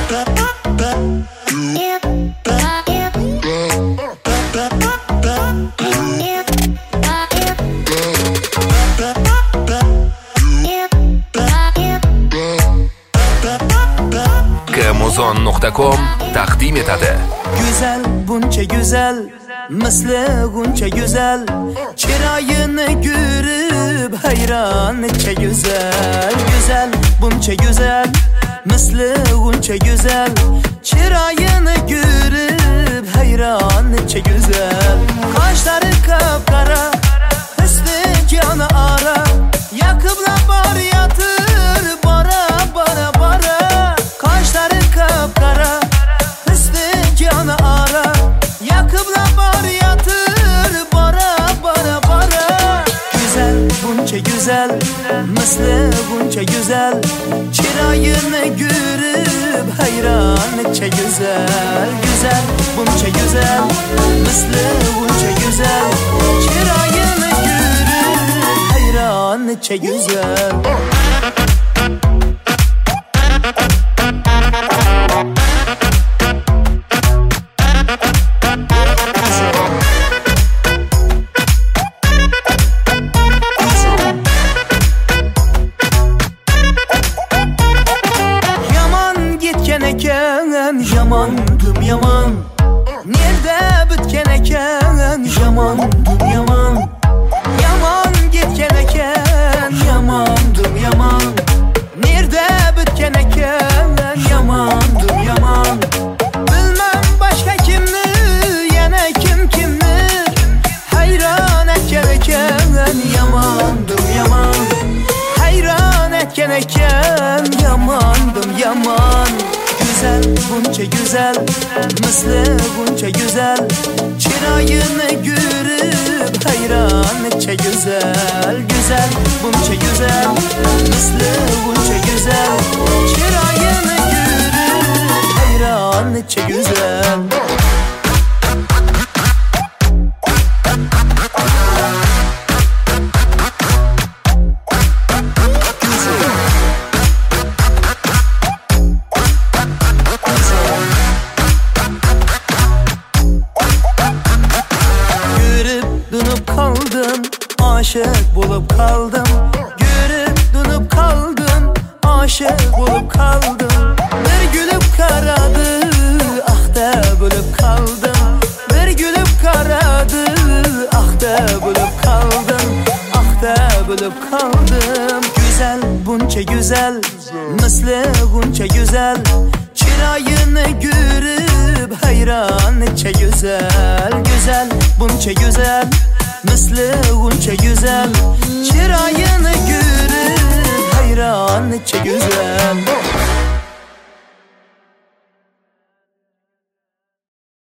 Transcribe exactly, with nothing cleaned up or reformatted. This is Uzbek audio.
kamuzon nuqta com taqdim etadi. Güzel, buncha güzel, misli guncha güzel, chiroyini ko'rib hayron necha güzel. Güzel, buncha güzel, misli guncha güzel, chiroyini ko'rib hayron necha güzel. Qoshlari qop-qora, hisni joni ara, yaqinlab borayotir, bora bora bora. Qoshlari qop-qora, hisni joni ara, yaqinlab borayotir, bora bora bora. Güzel, buncha güzel, misli buncha güzel, chiroyini ko'rib hayron necha güzel. Güzel, buncha güzel, misli buncha güzel, chiroyini ko'rib hayron necha güzel. Yamandım yaman, nerede bitken eken, yamandım yaman. Yaman gitken eken, yamandım yaman, nerede bitken eken, yamandım yaman. Bilmem başka kimni, yana kim kimni, hayran etken eken, yamandım yaman. Hayran etken eken, yamandım yaman. Güzel, buncha güzel, misli buncha güzel, chiroyini ko'rib hayron necha güzel. Güzel, buncha güzel, misli buncha güzel, chiroyini ko'rib hayron necha güzel. Aşık bulup kaldım, görüp dunup kaldım, aşık bulup kaldım. Bir gülüp karadı, ah da bulup kaldım. Bir gülüp karadı, ah da bulup kaldım, ah da bulup kaldım. Güzel, buncha güzel, misli buncha güzel, chiroyini ko'rib hayron necha güzel. Güzel, buncha güzel, misli buncha güzel, chiroyini ko'rib hayron necha güzel.